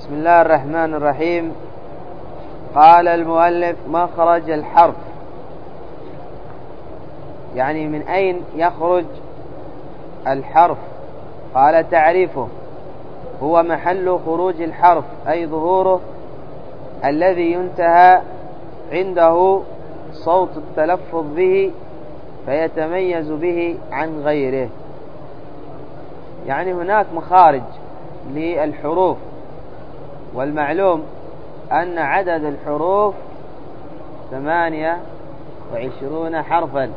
بسم الله الرحمن الرحيم. قال المؤلف: مخرج الحرف، يعني من أين يخرج الحرف؟ قال: تعريفه: هو محل خروج الحرف، أي ظهوره الذي ينتهى عنده صوت التلفظ به فيتميز به عن غيره. يعني هناك مخارج للحروف، والمعلوم أن عدد الحروف 28 حرفا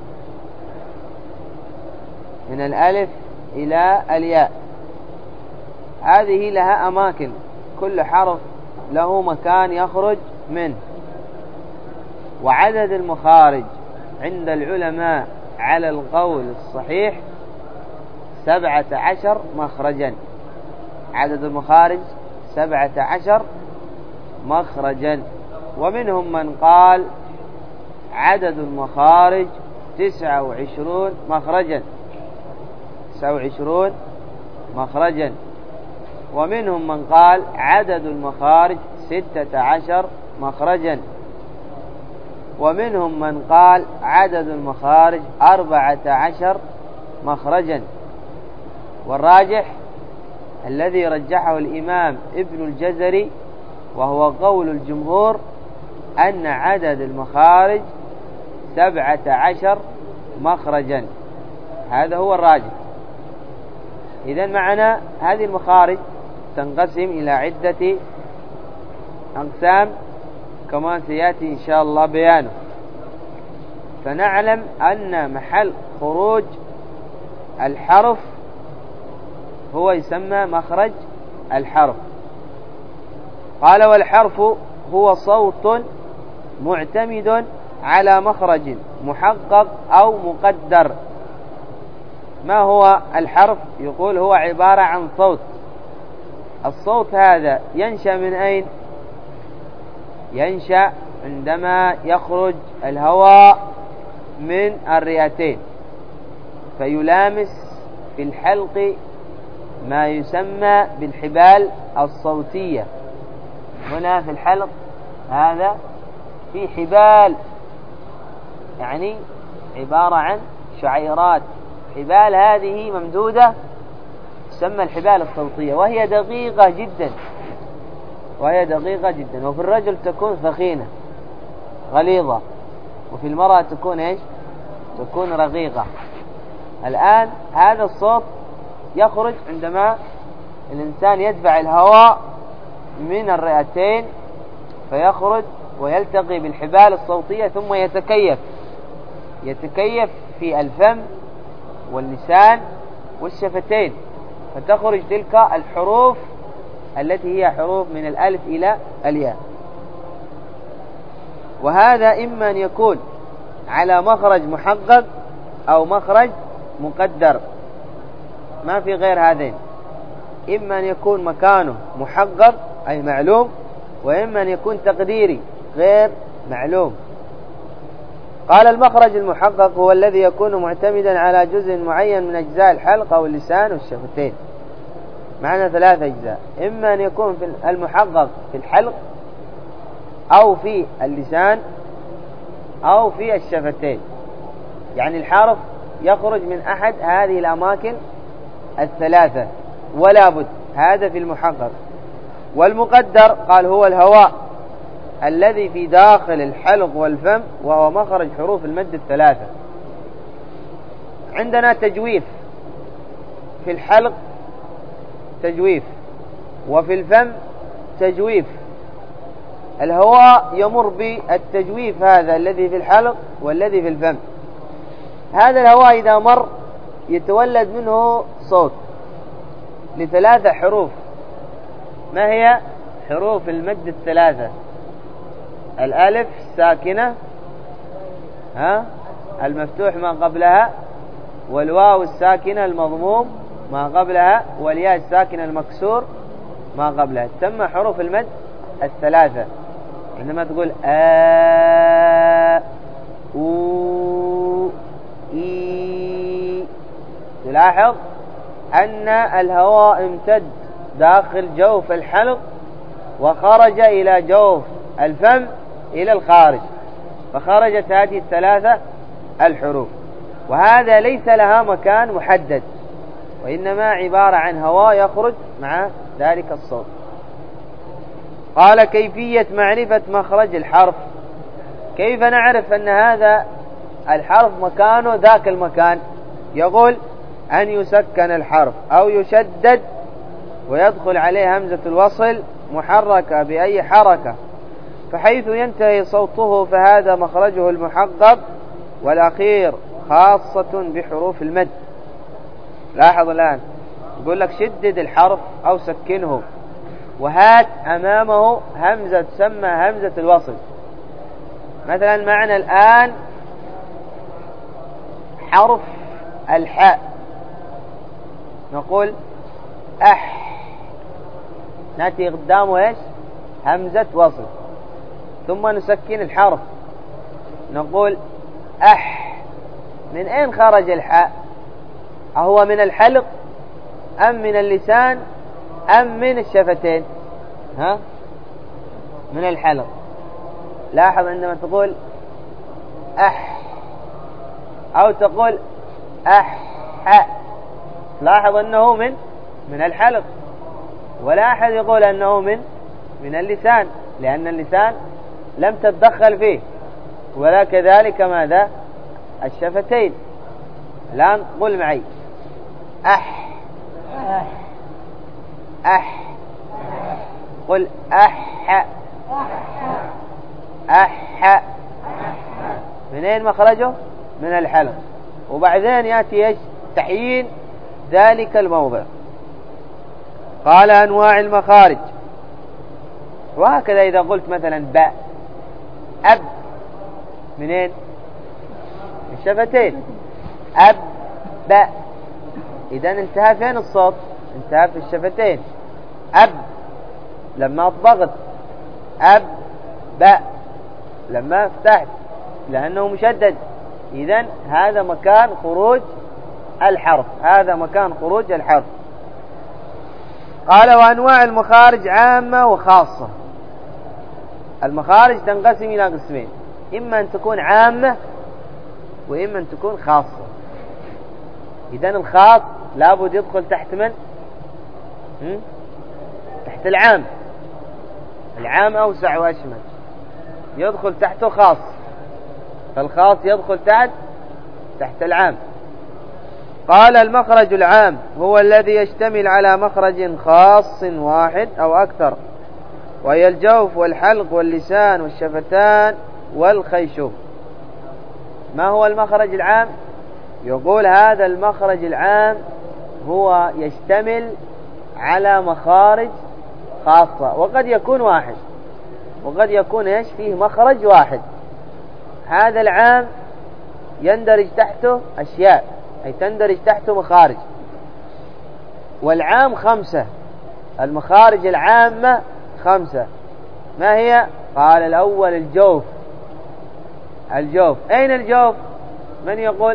من الألف إلى الياء. هذه لها أماكن، كل حرف له مكان يخرج منه. وعدد المخارج عند العلماء على القول الصحيح 17 مخرجا. عدد المخارج 17 مخرجا. ومنهم من قال عدد المخارج 29 مخرجا. 29 مخرجا. ومنهم من قال عدد المخارج 16 مخرجا. ومنهم من قال عدد المخارج 14 مخرجا. والراجح الذي رجحه الإمام ابن الجزري وهو قول الجمهور أن عدد المخارج 17 مخرجا. هذا هو الراجح. إذن معنا هذه المخارج تنقسم إلى عدة أقسام كما سيأتي إن شاء الله بيانه. فنعلم أن محل خروج الحرف هو يسمى مخرج الحرف. قال: والحرف هو صوت معتمد على مخرج محقق أو مقدر. ما هو الحرف؟ يقول هو عبارة عن صوت. الصوت هذا ينشأ من أين؟ ينشأ عندما يخرج الهواء من الرئتين فيلامس في الحلق ما يسمى بالحبال الصوتية. هنا في الحلق هذا في حبال، يعني عبارة عن شعيرات. حبال هذه ممدودة تسمى الحبال الصوتية، وهي دقيقة جدا. وفي الرجل تكون ثخينة غليظة، وفي المرأة تكون إيش؟ تكون رقيقة. الآن هذا الصوت يخرج عندما الإنسان يدفع الهواء من الرئتين فيخرج ويلتقي بالحبال الصوتية، ثم يتكيف في الفم واللسان والشفتين، فتخرج تلك الحروف التي هي حروف من الألف إلى الياء. وهذا إما أن يكون على مخرج محقق أو مخرج مقدر، ما في غير هذين. إما أن يكون مكانه محقق أي معلوم، وإما أن يكون تقديري غير معلوم. قال: المخرج المحقق هو الذي يكون معتمدا على جزء معين من أجزاء الحلق أو اللسان والشفتين. معنا 3 أجزاء: إما أن يكون في المحقق في الحلق أو في اللسان أو في الشفتين. يعني الحرف يخرج من أحد هذه الأماكن 3 ولا بد. هذا في المحقق. والمقدر قال هو الهواء الذي في داخل الحلق والفم، وهو مخرج حروف المد 3. عندنا تجويف في الحلق، تجويف، وفي الفم تجويف. الهواء يمر بالتجويف هذا الذي في الحلق والذي في الفم. هذا الهواء إذا مر يتولد منه صوت ل3 حروف. ما هي حروف المد 3؟ الألف الساكنة المفتوح ما قبلها، والواو الساكنة المضموم ما قبلها، والياء الساكنة المكسور ما قبلها. تسمى حروف المد 3. عندما تقول أو إي، تلاحظ أن الهواء امتد داخل جوف الحلق وخرج إلى جوف الفم إلى الخارج، فخرجت هذه الثلاثة الحروف. وهذا ليس لها مكان محدد، وإنما عبارة عن هواء يخرج مع ذلك الصوت. قال: كيفية معرفة مخرج الحرف. كيف نعرف أن هذا الحرف مكانه ذاك المكان؟ يقول: أن يسكن الحرف أو يشدد ويدخل عليه همزة الوصل محركة بأي حركة، فحيث ينتهي صوته فهذا مخرجه المحقق، والأخير خاصة بحروف المد. لاحظ الآن يقول لك شدد الحرف أو سكنه، وهات أمامه همزة تسمى همزة الوصل. مثلا معنا الآن حرف الحاء، نقول نأتي قدامه إيش؟ همزة وصل، ثم نسكن الحرف نقول من أين خرج الحاء؟ أهو من الحلق أم من اللسان أم من الشفتين؟ من الحلق. لاحظ عندما تقول أو تقول لاحظ أنه من الحلق، ولا أحد يقول أنه من اللسان، لأن اللسان لم تتدخل فيه، ولا كذلك ماذا؟ الشفتين. الآن قل معي قل من أين مخرجه؟ من الحلق. وبعدين يأتي إيش؟ تحيين ذلك الموضع. قال: أنواع المخارج. وهكذا إذا قلت مثلا باء منين؟ من الشفتين. باء، إذا انتهى فين الصوت؟ انتهى في الشفتين. لما أطبقت. باء لما فتحت، لأنه مشدد. إذن هذا مكان خروج الحرف، هذا مكان خروج الحرف. قال: وأنواع المخارج عامة وخاصة. المخارج تنقسم إلى قسمين: إما أن تكون عامة، وإما أن تكون خاصة. إذن الخاص لابد يدخل تحت من؟ تحت العام. العام أوسع وأشمل، يدخل تحته خاص، فالخاص يدخل تحت العام. قال: المخرج العام هو الذي يشتمل على مخرج خاص واحد أو أكثر، وهي الجوف والحلق واللسان والشفتان والخيشوم. ما هو المخرج العام؟ يقول هذا المخرج العام هو يشتمل على مخارج خاصة، وقد يكون واحد، وقد يكون إيش فيه مخرج واحد. هذا العام يندرج تحته أشياء، أي تندرج تحته مخارج. والعام 5، المخارج العامة 5. ما هي؟ قال: الأول الجوف. أين الجوف؟ من يقول؟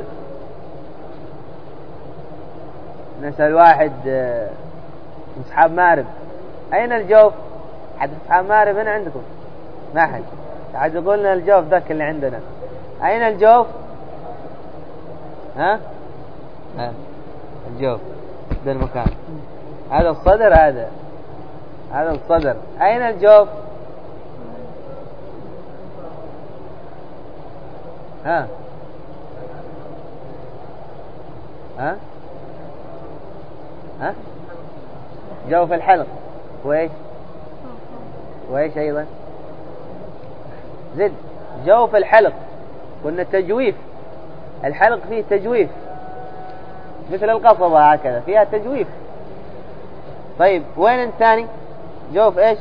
نسأل واحد من أصحاب مارب، أين الجوف؟ حد أصحاب مارب هنا عندكم؟ ما حد. حد يقول لنا الجوف ذاك اللي عندنا. أين الجوف؟ الجوف ده المكان، هذا الصدر، هذا الصدر. أين الجوف؟ جوف الحلق. وإيش أيضا؟ زد. جوف الحلق. قلنا تجويف. الحلق فيه تجويف، مثل القصبة هكذا فيها تجويف. طيب وين الثاني؟ جوف إيش؟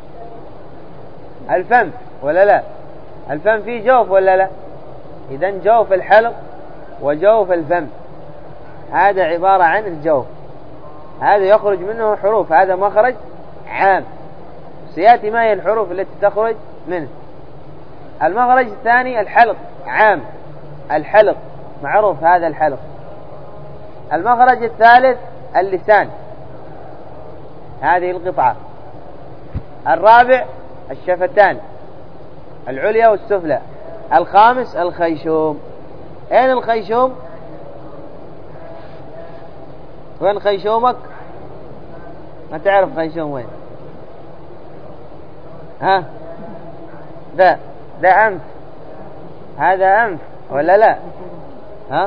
الفم ولا لا؟ الفم فيه جوف ولا لا؟ إذن جوف الحلق وجوف الفم هذا عبارة عن الجوف، هذا يخرج منه حروف، هذا مخرج عام. سيأتي ما هي الحروف التي تخرج منه. المخرج الثاني الحلق، عام، الحلق معروف، هذا الحلق. المخرج الثالث اللسان، هذه القطعة. الرابع الشفتان العليا والسفلى. الخامس الخيشوم. أين الخيشوم؟ وين خيشومك؟ ما تعرف خيشوم وين؟ ها؟ ده أنف، هذا أنف ولا لا؟ ها؟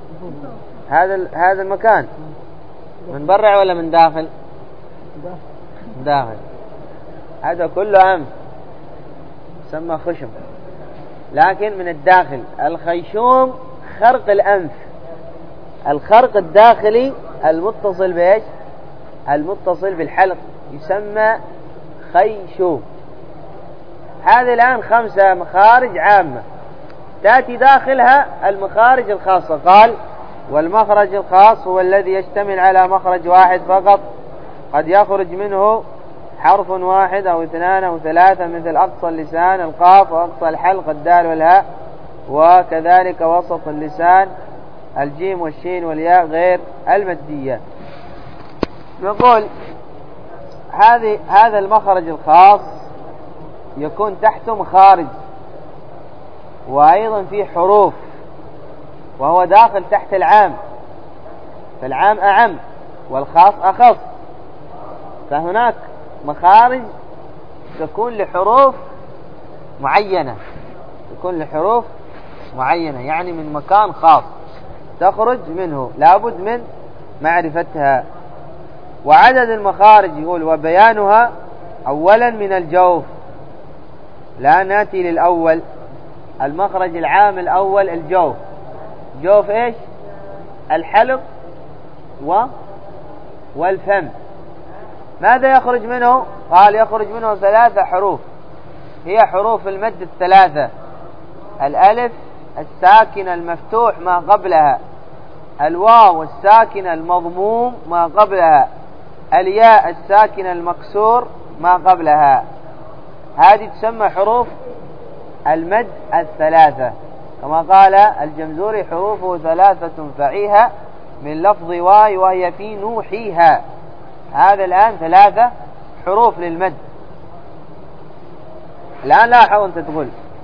هذا المكان من برع ولا من داخل؟ داخل. هذا كله أنف يسمى خشم، لكن من الداخل. الخيشوم خرق الأنف، الخرق الداخلي المتصل بإيش؟ المتصل بالحلق يسمى خيشوم. هذه الآن 5 مخارج عامة، تأتي داخلها المخارج الخاصة. قال: والمخرج الخاص هو الذي يشتمل على مخرج واحد فقط، قد يخرج منه حرف واحد أو 2 أو 3، مثل أقصى اللسان القاف، وأقصى الحلق الدال والهاء، وكذلك وسط اللسان الجيم والشين والياء غير المدية. نقول هذا المخرج الخاص يكون تحته مخارج، وأيضا فيه حروف، وهو داخل تحت العام، فالعام أعم والخاص أخص. فهناك مخارج تكون لحروف معينة، يعني من مكان خاص تخرج منه، لابد من معرفتها. وعدد المخارج يقول: وبيانها أولا من الجوف. لا نأتي للأول، المخرج العام الأول الجوف. جوف إيش؟ الحلق والفم. ماذا يخرج منه؟ قال: يخرج منه 3 حروف، هي حروف المد 3: الألف الساكن المفتوح ما قبلها، الواو الساكن المضموم ما قبلها، الياء الساكن المكسور ما قبلها. هذه تسمى حروف المد 3، كما قال الجمزوري: حروفه 3 فعيها من لفظ واي وهي في نوحيها. هذا الآن 3 حروف للمد. الآن لاحظ أنت تقول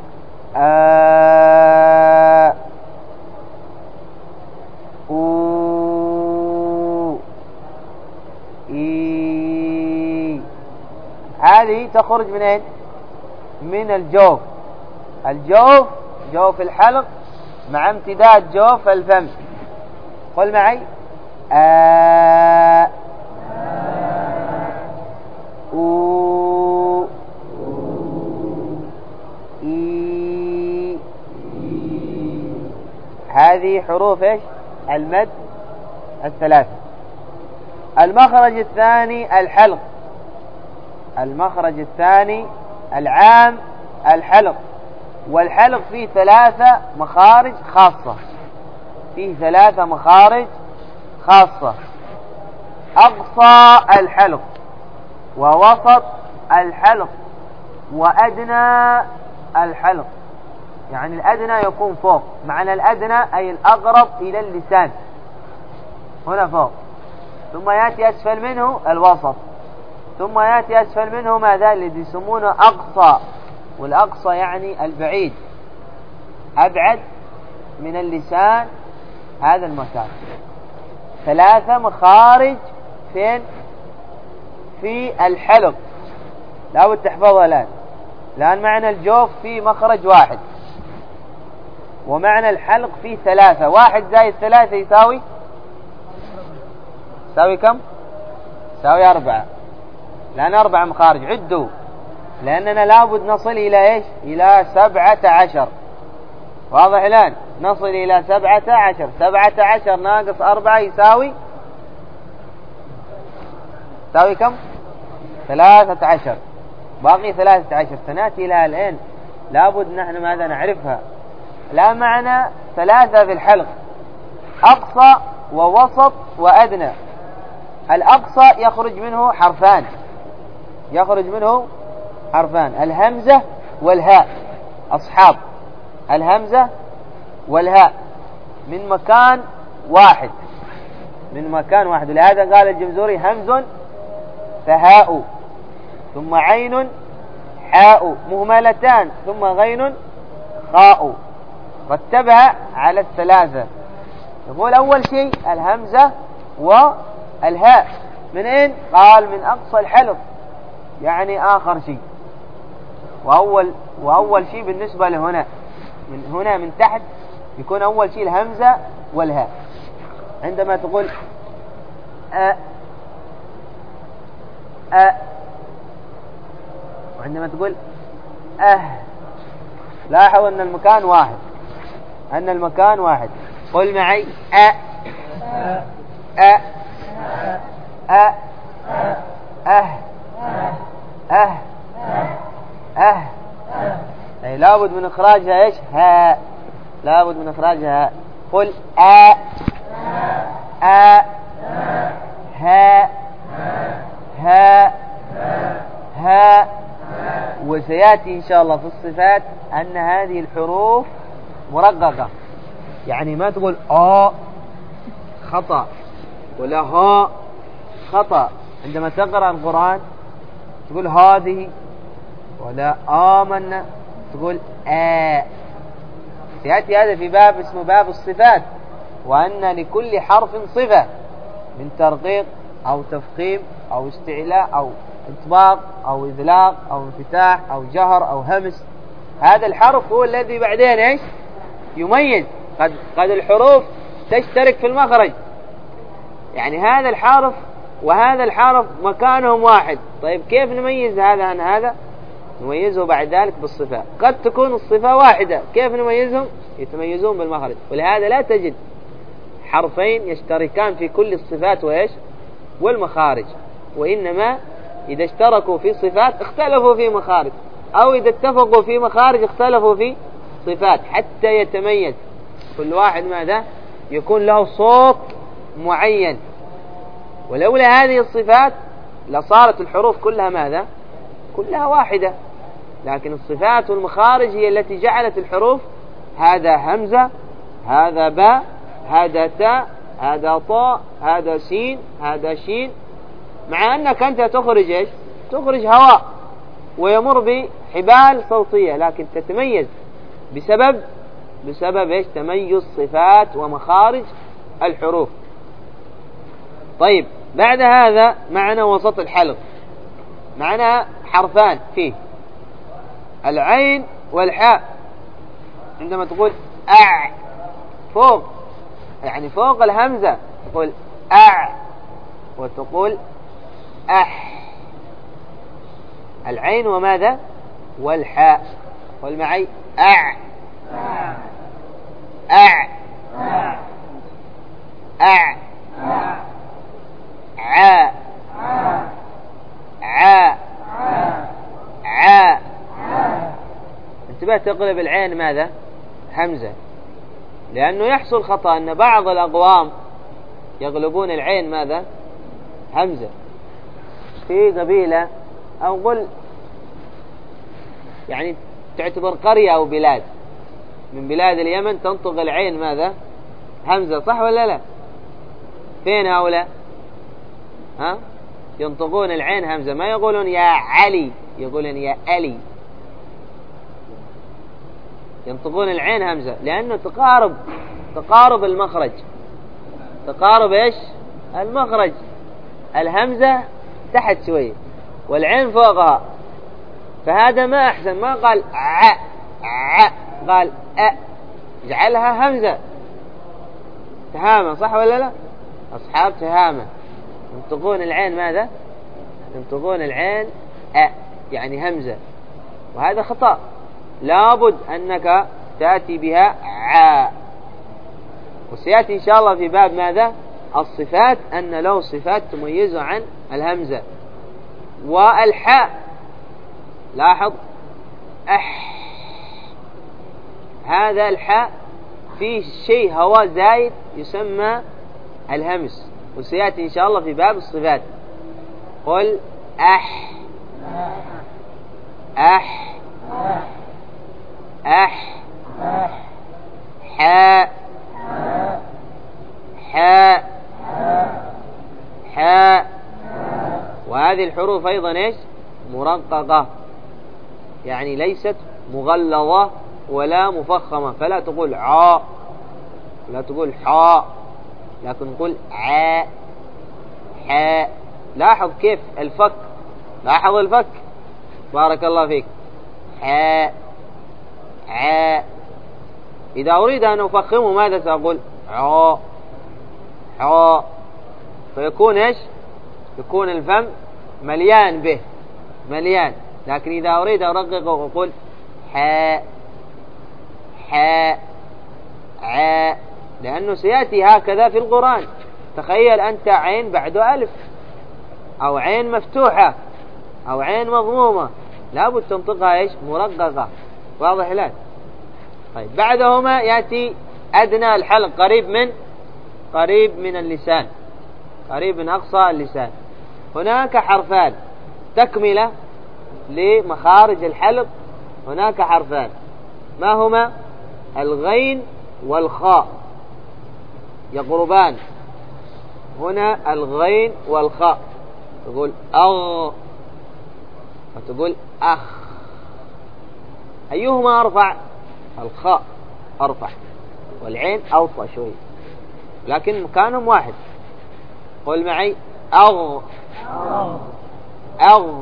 هذه تخرج من أين؟ من الجوف. الجوف جوف الحلق مع امتداد جوف الفم. قل معي: هذه حروف ايش؟ المد 3. المخرج الثاني الحلق. المخرج الثاني العام الحلق، والحلق فيه 3 مخارج خاصة. أقصى الحلق، ووسط الحلق، وأدنى الحلق. يعني الأدنى يكون فوق، معنى الأدنى أي الأقرب إلى اللسان، هنا فوق. ثم يأتي أسفل منه الوسط، ثم يأتي أسفل منه ماذا؟ الذي يسمونه أقصى. والأقصى يعني البعيد، أبعد من اللسان هذا المكان. 3 مخارج فين؟ في الحلق، لا بد تحفظها الآن معنى الجوف في مخرج واحد، ومعنى الحلق فيه 3. 1 زائد 3 يساوي كم؟ يساوي 4. لأن 4 مخارج. عدوا، لأننا لابد نصل إلى إيش؟ إلى 17. واضح الآن؟ نصل إلى 17. 17 ناقص 4 يساوي كم؟ 13. باقي 13. سنأتي إلى الآن، لابد نحن ماذا نعرفها. لا معنى 3 في الحلق: أقصى ووسط وأدنى. الأقصى يخرج منه حرفان، الهمزة والهاء، أصحاب الهمزة والهاء من مكان واحد. ولهذا قال الجمزوري: همز فهاء. ثم عين حاء مهملتان ثم غين خاء، رتبها على الثلاثة. يقول أول شيء الهمزة والهاء منين؟ قال من أقصى الحلق، يعني آخر شيء. وأول شيء بالنسبة لهنا، من هنا من تحت يكون أول شيء الهمزة والهاء. عندما تقول وعندما تقول لاحظ أن المكان واحد. قل معي أي لابد من إخراجها إيش؟ هاء، لابد من إخراجها. قل ها. وسيأتي إن شاء الله في الصفات أن هذه الحروف مرققة، يعني ما تقول خطأ ولا ها خطأ. عندما تقرأ القرآن تقول هذه، ولا آمنا تقول سيأتي هذا في باب اسمه باب الصفات، وأن لكل حرف صفة من ترقيق أو تفخيم أو استعلاء أو إطباق أو إذلاق أو انفتاح أو جهر أو همس. هذا الحرف هو الذي بعدين إيش يميز. قد الحروف تشترك في المخرج، يعني هذا الحرف وهذا الحرف مكانهم واحد. طيب كيف نميز هذا عن هذا؟ نميزه بعد ذلك بالصفة. قد تكون الصفة واحدة، كيف نميزهم؟ يتميزون بالمخرج. ولهذا لا تجد حرفين يشتركان في كل الصفات وإيش والمخارج، وإنما إذا اشتركوا في صفات اختلفوا في مخارج، أو إذا اتفقوا في مخارج اختلفوا في صفات، حتى يتميز كل واحد ماذا؟ يكون له صوت معين. ولولا هذه الصفات لصارت الحروف كلها ماذا؟ كلها واحدة. لكن الصفات والمخارج هي التي جعلت الحروف هذا همزة، هذا باء، هذا تاء، هذا طاء، هذا سين، هذا شين. مع أنك أنت تخرج إيش؟ تخرج هواء ويمر بحبال صوتية، لكن تتميز بسبب إيش؟ تميز صفات ومخارج الحروف. طيب بعد هذا معنا وسط الحلق، معنا حرفان فيه العين والحاء. عندما تقول فوق، يعني فوق الهمزة تقول وتقول العين وماذا؟ والحاء. قل معي انتبه، تقلب العين ماذا؟ همزة، لأنه يحصل خطأ أن بعض الأقوام يغلبون العين ماذا؟ همزة. في قبيلة أو قل يعني تعتبر قرية أو بلاد من بلاد اليمن تنطق العين ماذا؟ همزة، صح ولا لا؟ فين هؤلاء؟ ينطقون العين همزة، ما يقولون يا علي، يقولون يا ألي. ينطقون العين همزة لأنه تقارب المخرج. تقارب إيش؟ المخرج. الهمزة تحت شوية والعين فوقها، فهذا ما أحسن. ما قال قال جعلها همزة. تهامة، صح ولا لا؟ أصحاب تهامة ينطقون العين ماذا؟ ينطقون العين يعني همزة، وهذا خطأ. لابد أنك تأتي بها وسيأتي إن شاء الله في باب ماذا؟ الصفات، أن له صفات تميزه عن الهمزة. والحاء، لاحظ هذا الحاء فيه شيء هواء زايد يسمى الهمس، وسيأتي إن شاء الله في باب الصفات. قل حاء وهذه الحروف أيضا إيش؟ مرققة، يعني ليست مغلظة ولا مفخمة، فلا تقول عاء ولا تقول حاء، لكن قل عاء حاء. لاحظ كيف الفك، لاحظ الفك، بارك الله فيك، حاء عاء. إذا أريد أن أفخمه ماذا سأقول؟ عاء حاء، فيكون إيش؟ يكون الفم مليان به، مليان. لكن إذا أريد أرققه أقول حاء حاء عاء، لأنه سيأتي هكذا في القرآن. تخيل أنت عين بعد ألف، أو عين مفتوحة، أو عين مضمومة، لابد تنطقها إيش؟ مرققة. واضح لك؟ طيب بعدهما يأتي أدنى الحلق، قريب من اللسان، قريب من أقصى اللسان. هناك حرفان تكملة لمخارج الحلق، هناك حرفان، ما هما؟ الغين والخاء، يقربان. هنا الغين والخاء، تقول أغ وتقول أخ. أيهما أرفع؟ الخاء أرفع، والعين أوطى شوي، لكن مكانهم واحد. قل معي أغ أغ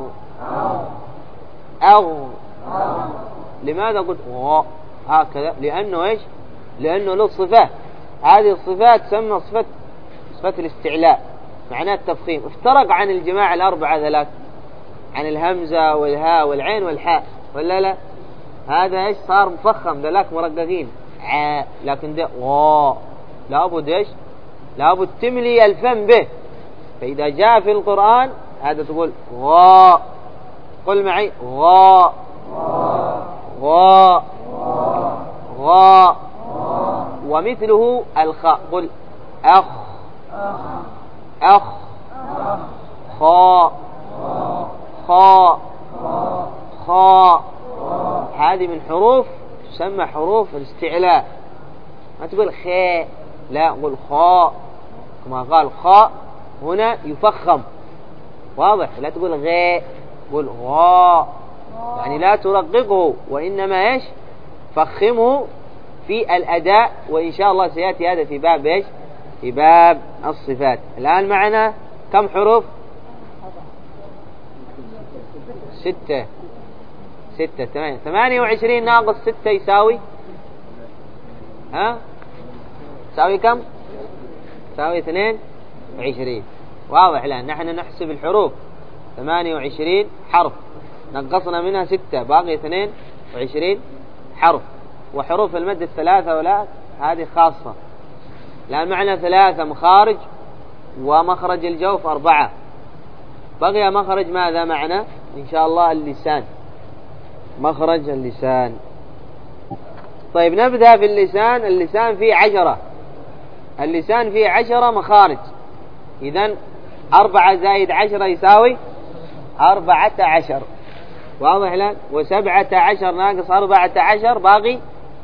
أغ. لماذا قلت غ هكذا؟ لأنه إيش؟ لأنه له صفات، هذه الصفات تسمى صفة الاستعلاء، معناه التفخيم. افترق عن الجماعة الأربعة ذلك، عن الهمزة والهاء والعين والحاء، ولا لا؟ هذا إيش؟ صار مفخم، ذلك مرققين عاء، لكن ده غ، لابد إيش؟ لابد تملي الفم به. فإذا جاء في القرآن هذا تقول غ. قل معي غ غ غ. ومثله الخاء، قل أخ أخ خاء خاء خاء. هذه من حروف تسمى حروف الاستعلاء. ما تقول خاء، لا، قل خاء، كما قال خاء هنا يفخم. واضح؟ لا تقول غاء، قل غاء، يعني لا ترققه، وإنما إيش؟ فخمه في الأداء. وإن شاء الله سيأتي هذا في باب إيش؟ في باب الصفات. الآن معنا كم حروف؟ 6 28 ناقص 6 يساوي يساوي كم؟ يساوي 22. واضح؟ الآن نحن نحسب الحروف 28 حرف، نقصنا منها 6، باقي 22 حرف. وحروف المد الثلاثة ولا هذه خاصة. الآن معنا 3 مخارج، ومخرج الجوف 4. بقي مخرج ماذا معنا؟ إن شاء الله اللسان، مخرج اللسان. طيب نبدأ في اللسان. اللسان فيه 10، اللسان فيه 10 مخارج. إذن 4 زائد 10 يساوي 14. واضح الآن؟ و17 ناقص 14 باقي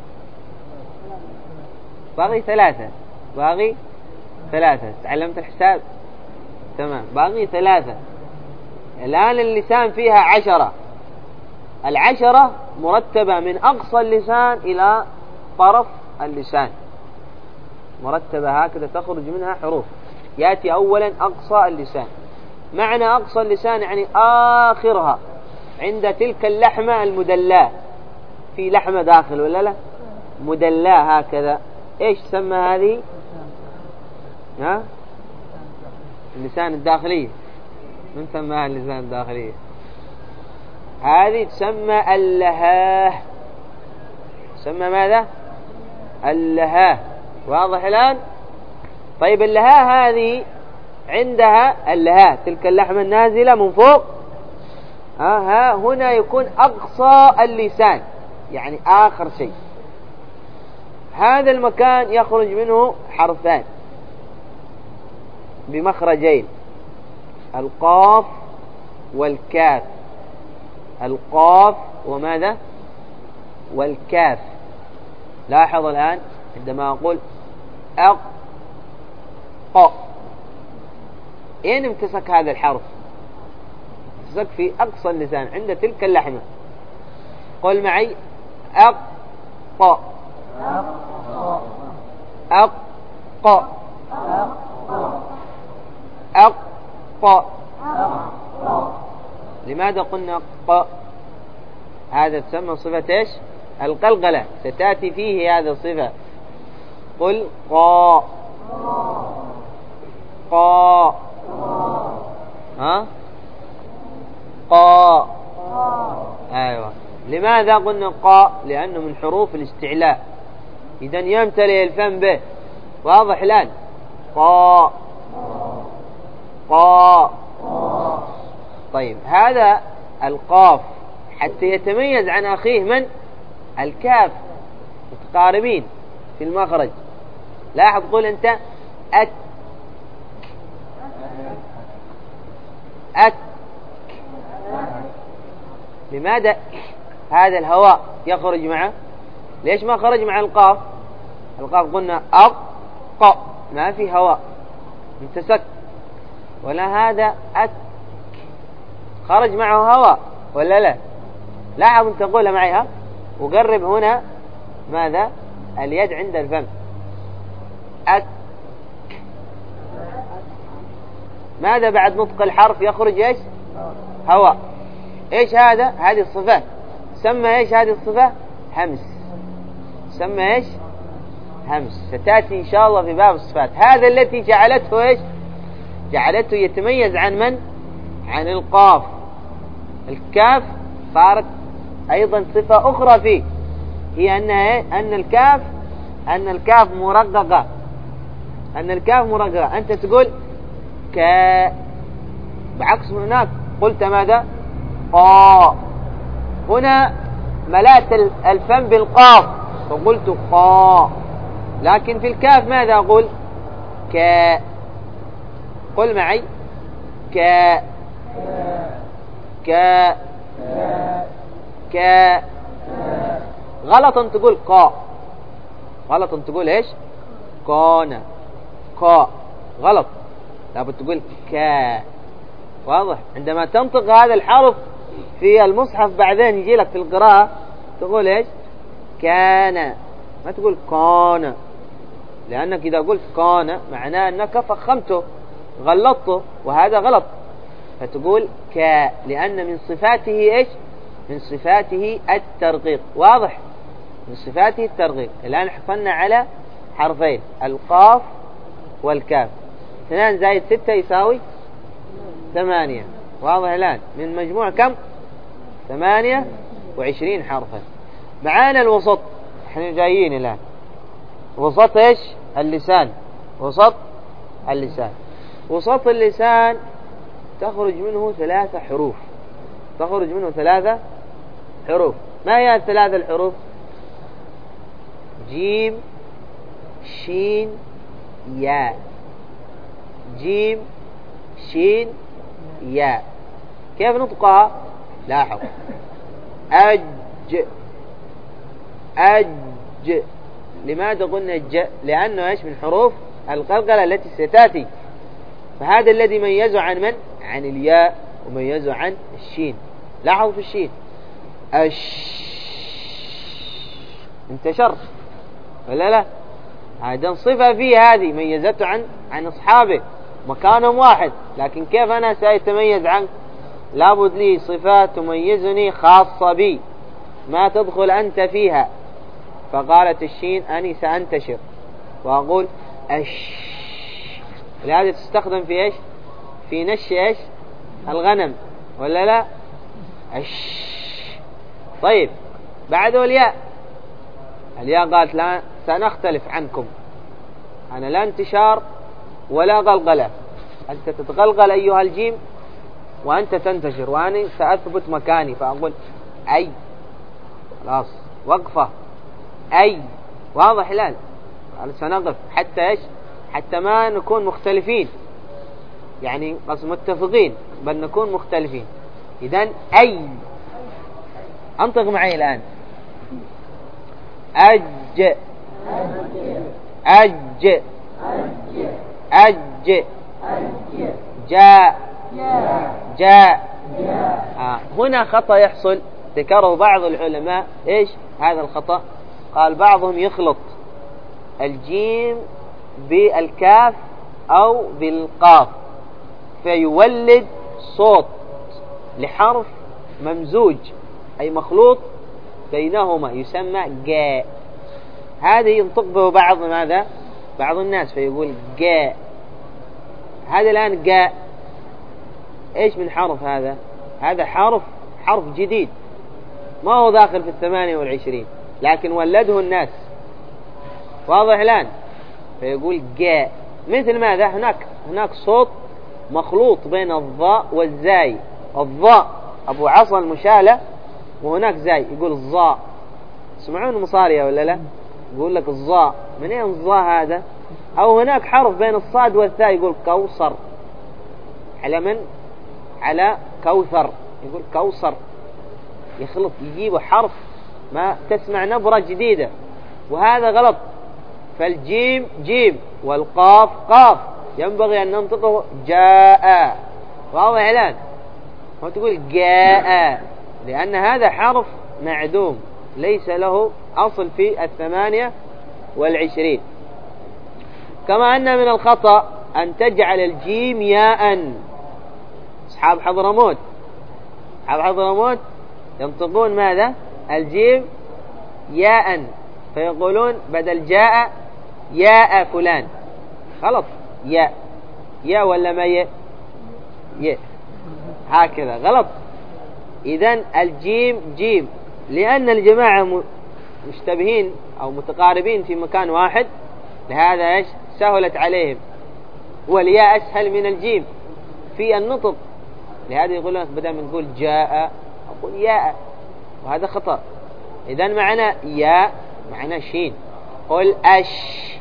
3. باقي 3. تعلمت الحساب؟ تمام، باقي 3. الآن اللسان فيها 10. 10 مرتبة من أقصى اللسان إلى طرف اللسان، مرتبة هكذا تخرج منها حروف. يأتي أولا أقصى اللسان. معنى أقصى اللسان يعني آخرها، عند تلك اللحمة المدلاة، في لحمة داخل ولا لا؟ مدلاة هكذا. إيش تسمى هذه؟ اللسان الداخلية. من سماها اللسان الداخلية؟ هذه تسمى اللهاه. تسمى ماذا؟ اللهاه. واضح الآن؟ طيب اللهاه هذه عندها اللهاه، تلك اللحمة النازلة من فوق، ها هنا يكون أقصى اللسان، يعني آخر شيء. هذا المكان يخرج منه حرفان بمخرجين، القاف والكاف. القاف وماذا؟ والكاف. لاحظ الآن عندما أقول أق، أين امتسك هذا الحرف؟ ممتسك في أقصى اللسان عند تلك اللحمة. قل معي أق أق أق. لماذا قلنا ق؟ هذا تسمى صفة إيش؟ القلقلة، ستأتي فيه هذا الصفة. قل قا قا ها قا. أيوة. لماذا قلنا قا؟ لأنه من حروف الاستعلاء، إذن يمتلئ الفم به. واضح الآن؟ قا قا. طيب هذا القاف حتى يتميز عن أخيه من الكاف، متقاربين في المخرج. لاحظ، قول أنت أك أك. لماذا هذا الهواء يخرج معه؟ ليش ما خرج مع القاف؟ القاف قلنا أق ما في هواء متسك، ولا هذا أك خرج معه هواء ولا لا؟ لاحظ أنت تقولها معها وقرب هنا ماذا؟ اليد عند الفم. أك. ماذا بعد نطق الحرف يخرج إيش؟ هواء. إيش هذا؟ هذه الصفة سمى إيش؟ هذه الصفة همس. سمى إيش؟ همس. ستأتي إن شاء الله في باب الصفات. هذا التي جعلته إيش؟ جعلته يتميز عن من؟ عن القاف. الكاف صارت أيضا صفة أخرى فيه، هي أن الكاف مرققة. أن الكاف مرققة. أنت تقول كا، بعكس هناك قلت ماذا؟ قا. هنا ملأت الفم بالقاف فقلت قا، لكن في الكاف ماذا أقول؟ كا. قل معي كا كا كا. غلط أن تقول قا، غلط أن تقول إيش؟ كونا قا، غلط. لابد تقول كا. واضح؟ عندما تنطق هذا الحرف في المصحف بعدين يجي لك في القراءة تقول إيش؟ كان، ما تقول كان، لأنك إذا قلت كان معناه أنك فخمته غلطته، وهذا غلط. فتقول كا، لأن من صفاته إيش؟ من صفاته الترقيق. واضح؟ من صفاته الترقيق. الآن حصلنا على حرفين، القاف والكاف. 2 زائد 6 يساوي 8. واضح الآن؟ من مجموع كم؟ 28 حرفا. معانا الوسط، احنا جايين الآن. وسط ايش؟ اللسان. وسط اللسان. وسط اللسان تخرج منه 3 حروف. تخرج منه 3 حروف. ما هي ال3 الحروف؟ جيم شين ياء. جيم شين ياء. كيف نطقها؟ لاحظ، أج أج. لماذا قلنا الج؟ لأنه إيش؟ من حروف القلقلة التي ستأتي. فهذا الذي ميزه عن من؟ عن الياء، وميزه عن الشين. لاحظوا في الشين انتشر ولا لا؟ هذا صفة فيه، هذه ميزته عن أصحابه، مكانهم واحد، لكن كيف أنا سأتميز عنك؟ لابد لي صفات تميزني خاصة بي، ما تدخل أنت فيها. فقالت الشين أني سأنتشر وأقول أش. لهذا تستخدم في إيش؟ في نش إيش؟ الغنم ولا لا؟ أش. طيب بعده الياء. الياء قالت لا، سنختلف عنكم، أنا لا انتشار ولا غلغلة. أنت تتغلغل أيها الجيم وأنت تنتشر، وأنا سأثبت مكاني فأقول أي. خلاص وقفة أي. واضح الآن؟ سنقف حتى إيش؟ حتى ما نكون مختلفين، يعني قصد متفقين، بل نكون مختلفين. إذن أي. أنطق معي الآن. أج أج أج. جاء جاء هنا خطأ يحصل ذكره بعض العلماء. إيش هذا الخطأ؟ قال بعضهم يخلط الجيم بالكاف أو بالقاف فيولد صوت لحرف ممزوج أي مخلوط بينهما يسمى جاء. هذا ينطق به بعض الناس فيقول جاء. هذا الآن جاء إيش من حرف؟ هذا حرف جديد ما هو داخل في 28 لكن ولده الناس. واضح الآن؟ فيقول جاء مثل ماذا؟ هناك صوت مخلوط بين الضاء والزاي. الضاء أبو عصا المشالة وهناك زاي يقول الظاء. تسمعون المصارية ولا لا؟ يقول لك الظاء. من أين الظاء هذا؟ أو هناك حرف بين الصاد والثاء يقول كوثر. على كوثر يقول كوثر. يخلط يجيب حرف ما تسمع نبرة جديدة وهذا غلط. فالجيم جيم والقاف قاف ينبغي أن ننطقه جاء. واضح الآن؟ وتقول جاء لأن هذا حرف معدوم ليس له أصل في 28. كما أن من الخطأ أن تجعل الجيم ياء. أصحاب حضرموت ينطقون ماذا؟ الجيم ياء فيقولون بدل جاء ياء فلان. غلط. ياء ولا ما ياء هكذا غلط. إذن الجيم جيم لأن الجماعة مشتبهين أو متقاربين في مكان واحد لهذا إيش سهلت عليهم. والياء أسهل من الجيم في النطق لهذا يقولون بدل من نقول جاء أقول ياء وهذا خطأ. إذن معنا ياء معنا شين. قل أش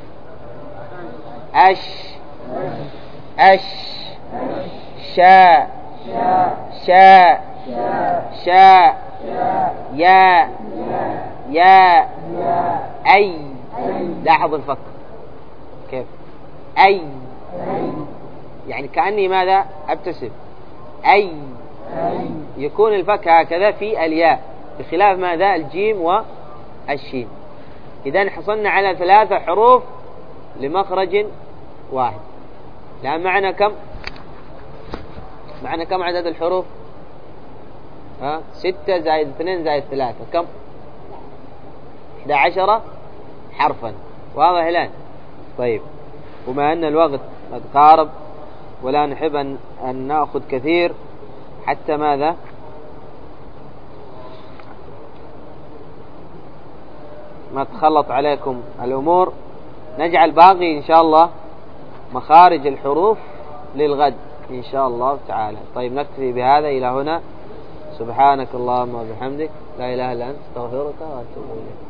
شاء يا أي. لاحظ الفك كيف أي يعني كأني ماذا أبتسم أي. يكون الفك هكذا في الياء بخلاف ماذا الجيم والشين. إذن حصلنا على 3 حروف لمخرج واحد. لأن معنا كم عدد الحروف؟ 6 زائد 2 زائد 3 كم؟ 11 حرفا. واضح الآن؟ طيب وما أن الوقت قد قارب ولا نحب أن نأخذ كثير حتى ماذا ما تخلط عليكم الأمور. نجعل باقي إن شاء الله مخارج الحروف للغد إن شاء الله تعالى. طيب نكتفي بهذا إلى هنا. سبحانك اللهم وبحمدك لا إله إلا أنت استغفرك وأتوب إليك.